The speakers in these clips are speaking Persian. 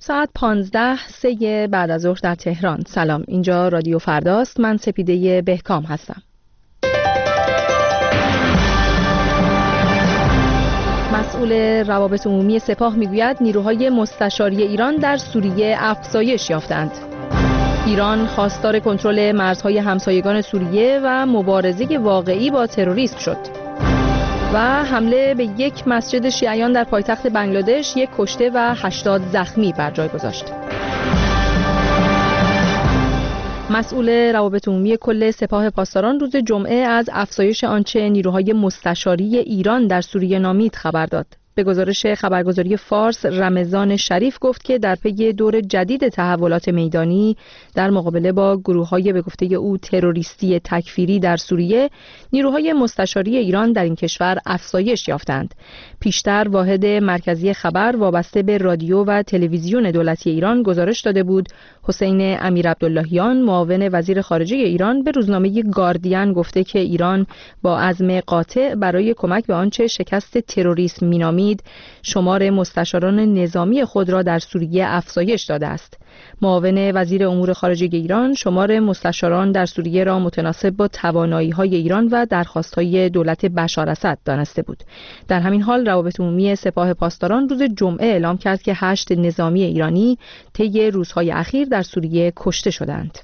ساعت 15:03 بعد از ظهر در تهران. سلام، اینجا رادیو فرداست. من سپیده بهکام هستم. مسئول روابط عمومی سپاه میگوید نیروهای مستشاری ایران در سوریه افزایش یافتند. ایران خواستار کنترل مرزهای همسایگان سوریه و مبارزه واقعی با تروریسم شد. و حمله به یک مسجد شیعیان در پایتخت بنگلادش 1 کشته و 80 زخمی بر جای گذاشت. مسئول روابط عمومی کل سپاه پاسداران روز جمعه از افزایش آنچه نیروهای مستشاری ایران در سوریه نامید خبر داد. به گزارش خبرگزاری فارس، رمضان شریف گفت که در پی دور جدید تحولات میدانی در مقابله با گروه‌های به گفته او تروریستی تکفیری در سوریه، نیروهای مستشاری ایران در این کشور افزایش یافتند. پیشتر واحد مرکزی خبر وابسته به رادیو و تلویزیون دولتی ایران گزارش داده بود حسین امیرعبداللهیان، معاون وزیر خارجه ایران، به روزنامه گاردین گفته که ایران با عزم قاطع برای کمک به آنچه شکست تروریسم مینامید شمار مستشاران نظامی خود را در سوریه افزایش داده است. معاون وزیر امور خارجه ایران شمار مستشاران در سوریه را متناسب با توانایی‌های ایران و درخواست‌های دولت بشار اسد دانسته بود. در همین حال روابط عمومی سپاه پاسداران روز جمعه اعلام کرد که 8 نظامی ایرانی طی روزهای اخیر در سوریه کشته شدند.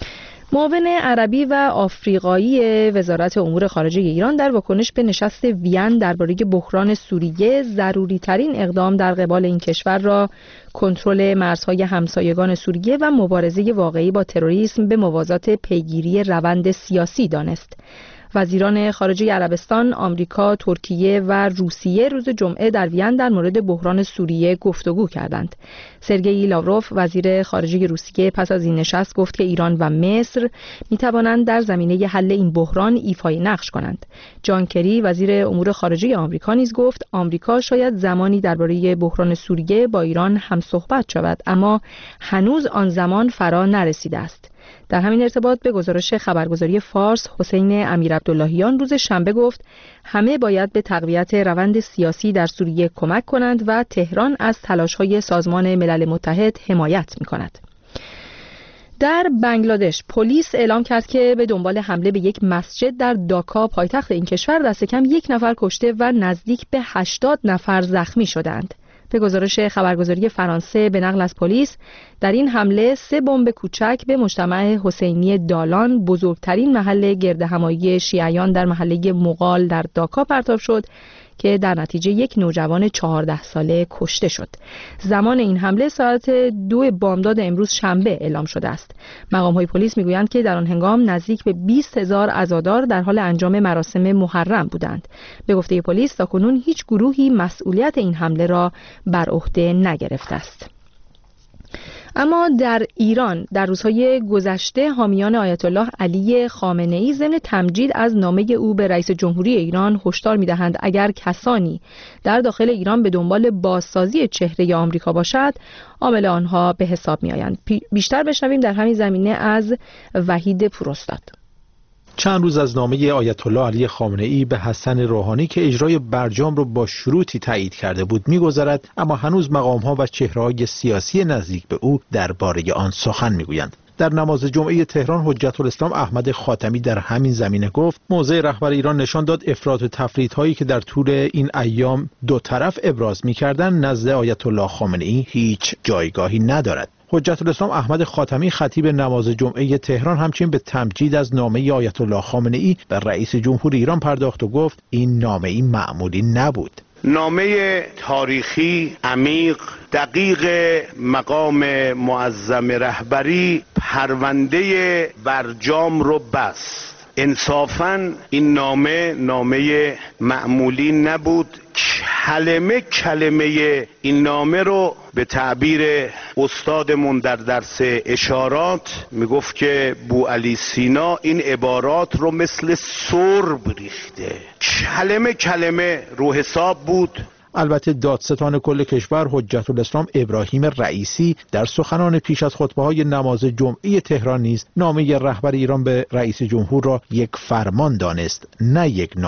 معاون عربی و آفریقایی وزارت امور خارجه ایران در واکنش به نشست وین درباره بحران سوریه ضروری ترین اقدام در قبال این کشور را کنترل مرزهای همسایگان سوریه و مبارزه واقعی با تروریسم به موازات پیگیری روند سیاسی دانست. وزیران خارجه عربستان، آمریکا، ترکیه و روسیه روز جمعه در وین در مورد بحران سوریه گفتگو کردند. سرگئی لاوروف، وزیر خارجه روسیه، پس از این نشست گفت که ایران و مصر می‌توانند در زمینه حل این بحران ایفای نقش کنند. جان کری، وزیر امور خارجه آمریکا، نیز گفت آمریکا شاید زمانی درباره بحران سوریه با ایران هم صحبت شود، اما هنوز آن زمان فرا نرسیده است. در همین ارتباط به گزارش خبرگزاری فارس، حسین امیرعبداللهیان روز شنبه گفت همه باید به تقویت روند سیاسی در سوریه کمک کنند و تهران از تلاش‌های سازمان ملل متحد حمایت می‌کند. در بنگلادش پلیس اعلام کرد که به دنبال حمله به یک مسجد در داکا پایتخت این کشور دست کم 1 نفر کشته و نزدیک به 80 نفر زخمی شدند. به گزارش خبرگزاری فرانسه به نقل از پلیس، در این حمله 3 بمب کوچک به مجتمع حسینی دالان، بزرگترین محل گردهمایی شیعیان در محله مغال در داکا پرتاب شد که در نتیجه یک نوجوان 14 ساله کشته شد. زمان این حمله ساعت 2 بامداد امروز شنبه اعلام شده است. مقام‌های پلیس میگویند که در آن هنگام نزدیک به 20,000 عزادار در حال انجام مراسم محرم بودند. به گفته پلیس تاکنون هیچ گروهی مسئولیت این حمله را بر عهده نگرفته است. اما در ایران در روزهای گذشته حامیان آیت الله علی خامنه‌ای ضمن تمجید از نامه او به رئیس جمهوری ایران هشدار می‌دهند اگر کسانی در داخل ایران به دنبال بازسازی چهره آمریکا باشد، عامل آنها به حساب می‌آیند. بیشتر بشنویم در همین زمینه از وحید پوراستاد. چند روز از نامه آیت الله علی خامنه‌ای به حسن روحانی که اجرای برجام را با شروطی تایید کرده بود می‌گذرد، اما هنوز مقام‌ها و چهره‌های سیاسی نزدیک به او درباره آن سخن می‌گویند. در نماز جمعه تهران حجت الاسلام احمد خاتمی در همین زمینه گفت موضع رهبر ایران نشان داد افراط و تفریط‌هایی که در طول این ایام دو طرف ابراز می‌کردند نزد آیت الله خامنه‌ای هیچ جایگاهی ندارد. حجت الاسلام احمد خاتمی خطیب نماز جمعه تهران همچنین به تمجید از نامه آیت الله خامنه‌ای به رئیس جمهور ایران پرداخت و گفت این نامه معمولی نبود. نامه تاریخی، عمیق، دقیق مقام معظم رهبری پرونده برجام رو بست. انصافاً این نامه معمولی نبود. کلمه این نامه رو به تعبیر استادمون در درس اشارات میگفت که بوعلی سینا این عبارات رو مثل سرب ریخته. کلمه رو حساب بود. البته دادستان کل کشور حجت الاسلام ابراهیم رئیسی در سخنان پیش از خطبه‌های نماز جمعه تهران نیز نامه رهبر ایران به رئیس جمهور را یک فرمان دانست، نه یک نامه.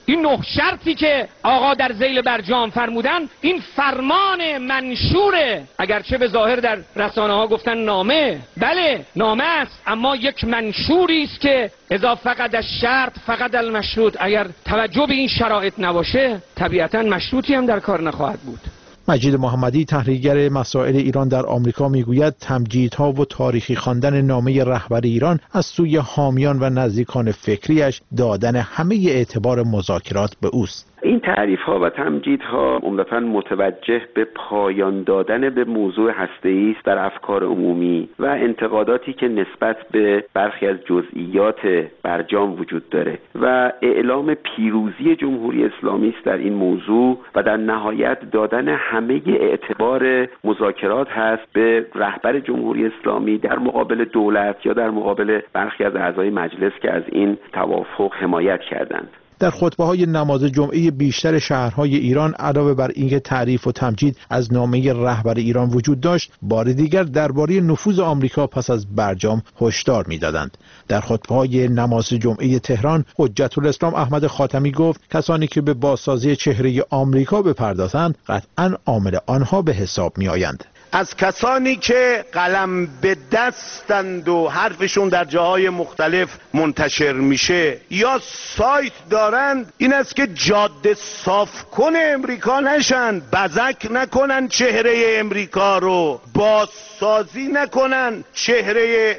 این 9 شرطی که آقا در ذیل برجام فرمودن این فرمان منشوره، اگرچه به ظاهر در رسانه ها گفتن نامه، بله نامه است، اما یک منشوری است که اذا فقد الشرط فقد المشروط، اگر توجه به این شرایط نباشه طبیعتا مشروطی هم در کار نخواهد بود. مجید محمدی تحلیلگر مسائل ایران در آمریکا میگوید تمجیدها و تاریخی خواندن نامه رهبر ایران از سوی حامیان و نزدیکان فکریش دادن همه اعتبار مذاکرات به اوست. این تعریف‌ها و تمجیدها عمدتاً متوجه به پایان دادن به موضوع هسته‌ای است در افکار عمومی و انتقاداتی که نسبت به برخی از جزئیات برجام وجود داره و اعلام پیروزی جمهوری اسلامی است در این موضوع و در نهایت دادن همه اعتبار مذاکرات هست به رهبر جمهوری اسلامی در مقابل دولت یا در مقابل برخی از اعضای مجلس که از این توافق حمایت کردند. در خطبه‌های نماز جمعه بیشتر شهرهای ایران علاوه بر اینکه تعریف و تمجید از نامه رهبر ایران وجود داشت، بار دیگر درباره نفوذ آمریکا پس از برجام هشدار می‌دادند. در خطبه‌های نماز جمعه تهران، حجت الاسلام احمد خاتمی گفت کسانی که به بازسازی چهره آمریکا بپردازند، قطعاً عامل آنها به حساب می‌آیند. از کسانی که قلم به دستند و حرفشون در جاهای مختلف منتشر میشه یا سایت دارند، این است که جاده صاف کنه امریکا نشن، بزک نکنن چهره امریکا رو، بازسازی نکنن چهره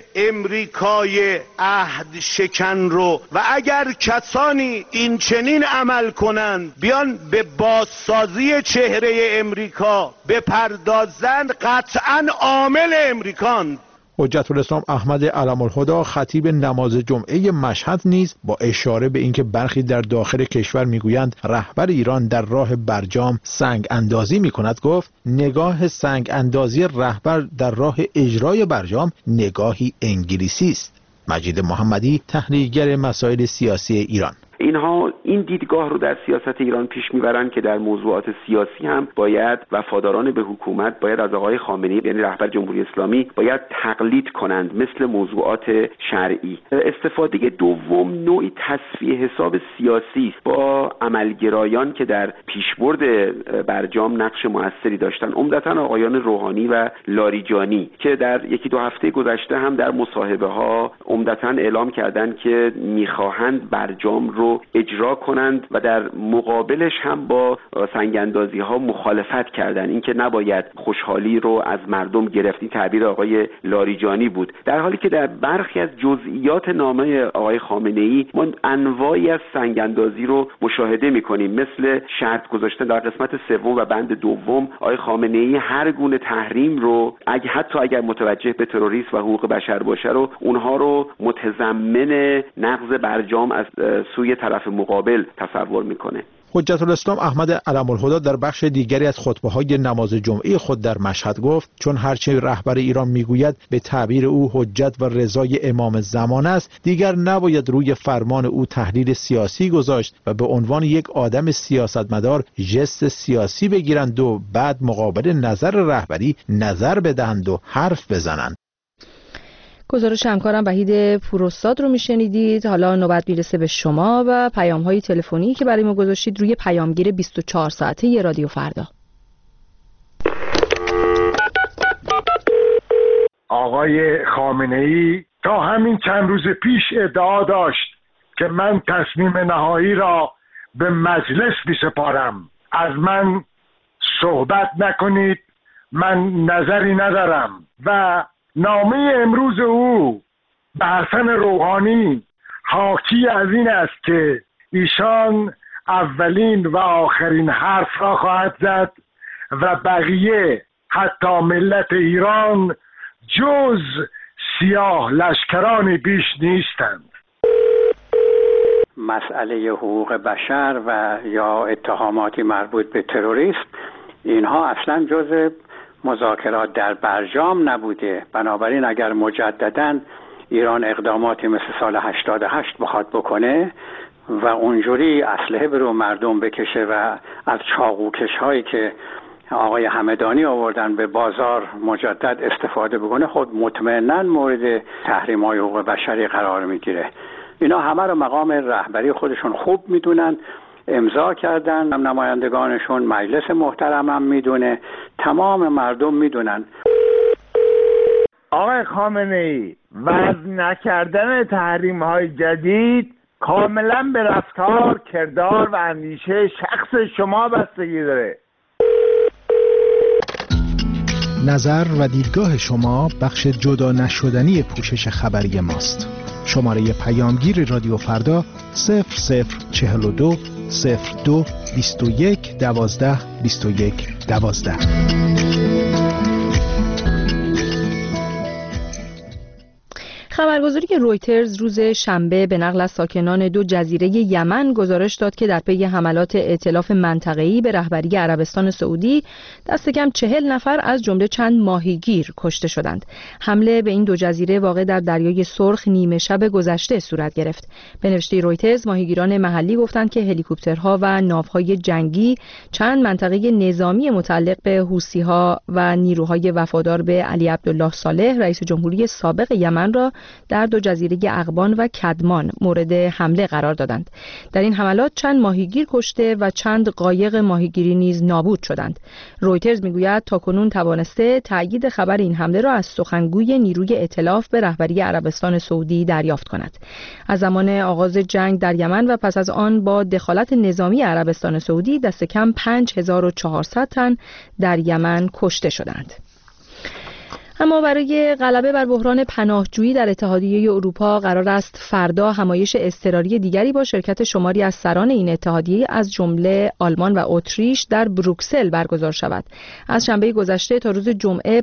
امریکای عهد شکن رو، و اگر کسانی این چنین عمل کنند بیان به بازسازی چهره امریکا بپردازند، قطعاً عامل امریکان. حجت الاسلام احمد علم الهدی خطیب نماز جمعه مشهد نیز با اشاره به اینکه برخی در داخل کشور میگویند رهبر ایران در راه برجام سنگ اندازی میکند گفت نگاه سنگ اندازی رهبر در راه اجرای برجام نگاهی انگلیسی است. مجید محمدی تحلیلگر مسائل سیاسی ایران: اینها این دیدگاه رو در سیاست ایران پیش میبرن که در موضوعات سیاسی هم باید وفاداران به حکومت باید از آقای خامنه‌ای یعنی رهبر جمهوری اسلامی باید تقلید کنند مثل موضوعات شرعی. استفاده دوم نوعی تصفیه حساب سیاسی است با عملگرایان که در پیشبرد برجام نقش موثری داشتن، عمدتاً آقایان روحانی و لاریجانی که در 1-2 هفته گذشته هم در مصاحبه ها عمدتاً اعلام کردند که میخواهند برجام رو اجرا کنند و در مقابلش هم با سنگ‌اندازی ها مخالفت کردند، اینکه نباید خوشحالی رو از مردم گرفتی، تعبیر آقای لاریجانی بود، در حالی که در برخی از جزئیات نامه آقای خامنه‌ای ما انواعی از سنگ‌اندازی رو مشاهده می‌کنیم، مثل شرط گذاشتن در قسمت 3 و بند 2 آقای خامنه‌ای هر گونه تحریم رو حتی اگر متوجه به تروریسم و حقوق بشر باشه رو اونها رو متضمن نقض برجام از سوی طرف مقابل تصور میکنه. حجت الاسلام احمد علم الهدی در بخش دیگری از خطبه‌های نماز جمعه خود در مشهد گفت چون هرچه رهبر ایران میگوید به تعبیر او حجت و رضای امام زمان است، دیگر نباید روی فرمان او تحلیل سیاسی گذاشت و به عنوان یک آدم سیاستمدار ژست سیاسی بگیرند و بعد مقابل نظر رهبری نظر بدهند و حرف بزنند. گزارش همکارم وحید پوراستاد رو میشنیدید. حالا نوبت میرسه به شما و پیام‌های تلفنی که برای ما گذاشتید روی پیامگیر 24 ساعته رادیو فردا. آقای خامنه‌ای تا همین چند روز پیش ادعا داشت که من تصمیم نهایی را به مجلس میسپارم، از من صحبت نکنید، من نظری ندارم. و نامه امروز او به حسن روحانی حاکی از این است که ایشان اولین و آخرین حرف را خواهد زد و بقیه حتی ملت ایران جز سیاه لشکران بیش نیستند. مسئله حقوق بشر و یا اتهاماتی مربوط به تروریسم اینها اصلا جز مذاکرات در برجام نبوده. بنابراین اگر مجدداً ایران اقداماتی مثل سال 88 بخواد بکنه و اونجوری اسلحه به رو مردم بکشه و از چاقوکش هایی که آقای همدانی آوردن به بازار مجدد استفاده بکنه، خود مطمئناً مورد تحریم های حقوق بشری قرار میگیره. اینا همه رو مقام رهبری خودشون خوب میدونن امضا کردن. نمایندگانشون، مجلس محترمم میدونه، تمام مردم میدونن. آقای خامنه‌ای، وضع نکردن تحریم‌های جدید کاملا به رفتار، کردار و اندیشه شخص شما بستگی داره. نظر و دیدگاه شما بخش جدا نشدنی پوشش خبری ماست. شماره پیامگیر رادیو فردا 0042 02 21 12 21 12. خبرگزاری رویترز روز شنبه به نقل از ساکنان 2 جزیره یمن گزارش داد که در پی حملات ائتلاف منطقه‌ای به رهبری عربستان سعودی دست کم 40 نفر از جمله چند ماهیگیر کشته شدند. حمله به این 2 جزیره واقع در دریای سرخ نیمه شب گذشته صورت گرفت. به نوشته رویترز، ماهیگیران محلی گفتند که هلیکوپترها و ناوهای جنگی چند منطقه نظامی متعلق به حوثی‌ها و نیروهای وفادار به علی عبدالله صالح رئیس جمهوری سابق یمن را در 2 جزیره اقبان و کدمان مورد حمله قرار دادند. در این حملات چند ماهیگیر کشته و چند قایق ماهیگیری نیز نابود شدند. رویترز میگوید تاکنون توانسته تأیید خبر این حمله را از سخنگوی نیروی ائتلاف به رهبری عربستان سعودی دریافت کند. از زمان آغاز جنگ در یمن و پس از آن با دخالت نظامی عربستان سعودی دست کم 5400 تن در یمن کشته شدند. اما برای غلبه بر بحران پناهجویی در اتحادیه اروپا قرار است فردا همایش اضطراری دیگری با شرکت شماری از سران این اتحادیه از جمله آلمان و اتریش در بروکسل برگزار شود. از شنبه گذشته تا روز جمعه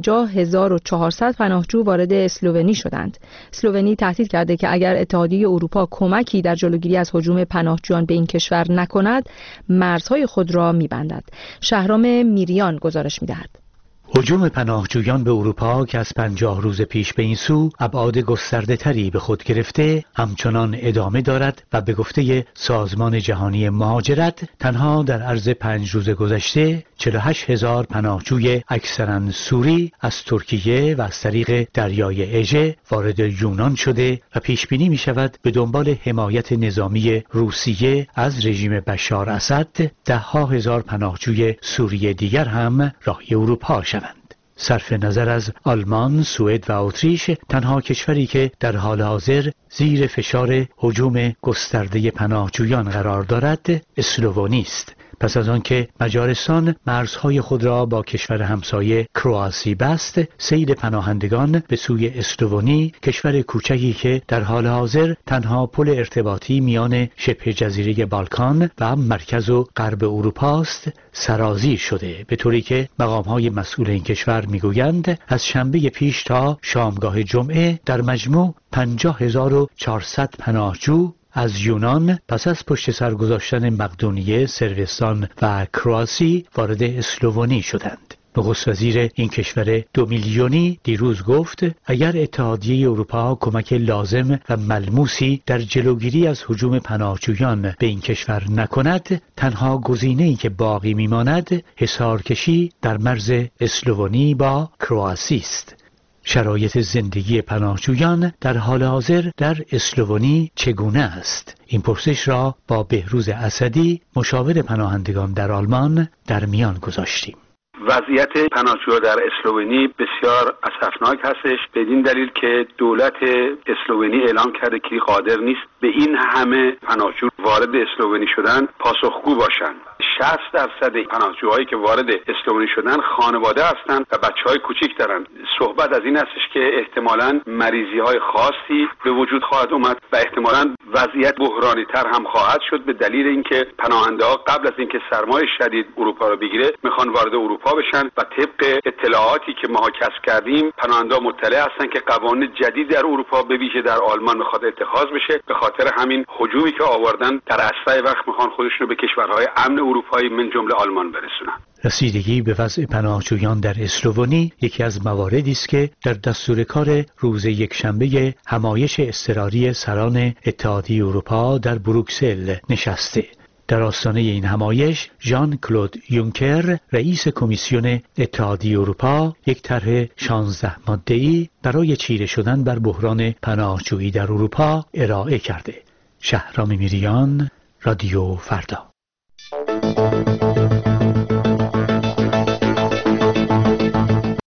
50400 پناهجو وارد اسلوونی شدند. اسلوونی تهدید کرده که اگر اتحادیه اروپا کمکی در جلوگیری از هجوم پناهجویان به این کشور نکند، مرزهای خود را می‌بندد. شهرام میریان گزارش می‌دهد. هجوم پناهجویان به اروپا که از 50 روز پیش به این سو ابعاد گسترده تری به خود گرفته همچنان ادامه دارد و به گفته سازمان جهانی مهاجرت تنها در عرض 5 روز گذشته 48000 پناهجوی اکثرا سوری از ترکیه و از طریق دریای اژه وارد یونان شده و پیش بینی می شود به دنبال حمایت نظامی روسیه از رژیم بشار اسد 10,000 پناهجوی سوری دیگر هم راهی اروپا شوند. صرف نظر از آلمان، سوئد و اتریش تنها کشوری که در حال حاضر زیر فشار هجوم گسترده پناهجویان قرار دارد اسلوونی است. پس از آنکه مجارستان مرزهای خود را با کشور همسایه کرواسی بست، سیل پناهندگان به سوی اسلوونی، کشور کوچکی که در حال حاضر تنها پل ارتباطی میان شبه جزیره بالکان و مرکز و غرب اروپا است، سرازیر شده، به طوری که مقام‌های مسئول این کشور میگویند از شنبه پیش تا شامگاه جمعه در مجموع 50400 پناهجو از یونان پس از پشت سر گذاشتن مقدونیه، صربستان و کرواسی وارد اسلوونی شدند. نخست وزیر این کشور 2 میلیونی دیروز گفت اگر اتحادیه اروپا کمک لازم و ملموسی در جلوگیری از هجوم پناهجویان به این کشور نکند، تنها گزینه‌ای که باقی میماند حصارکشی در مرز اسلوونی با کرواسی است. شرایط زندگی پناهجویان در حال حاضر در اسلوونی چگونه است؟ این پرسش را با بهروز اسدی، مشاور پناهندگان در آلمان، در میان گذاشتیم. وضعیت پناهجویان در اسلوونی بسیار اسفناک هستش، بدین دلیل که دولت اسلوونی اعلام کرده که قادر نیست به این همه پناهجو وارد اسلوونی شدن پاسخگو باشند. 60% پناهجوهایی که وارد اسلوونی شدن خانواده هستند و بچهای کوچیک دارند. صحبت از این هستش که احتمالاً مریضی‌های خاصی به وجود خواهد اومد و احتمالاً وضعیت بحرانی تر هم خواهد شد، به دلیل اینکه پناهنده‌ها قبل از اینکه سرمای شدید اروپا رو بگیره میخوان وارد اروپا بشن و طبق اطلاعاتی که ما کسب کردیم پناهنده‌ها مطلع هستن که قوانین جدید در اروپا به ویژه در آلمان میخواد اتخاذ بشه. به خاطر همین هجومی که آوردن در اسرع وقت میخوان خودشون رو به کشورهای امن اروپایی من جمله آلمان برسونن. رسیدگی به وضع پناهجویان در اسلوونی یکی از مواردی است که در دستور کار روز یکشنبه همایش اضطراری سران اتحادیه اروپا در بروکسل نشسته. در آستانه این همایش ژان کلود یونکر رئیس کمیسیون اتحادیه اروپا یک طرح 16 ماده‌ای برای چیره شدن بر بحران پناهجویی در اروپا ارائه کرده. شهرام میریان، رادیو فردا.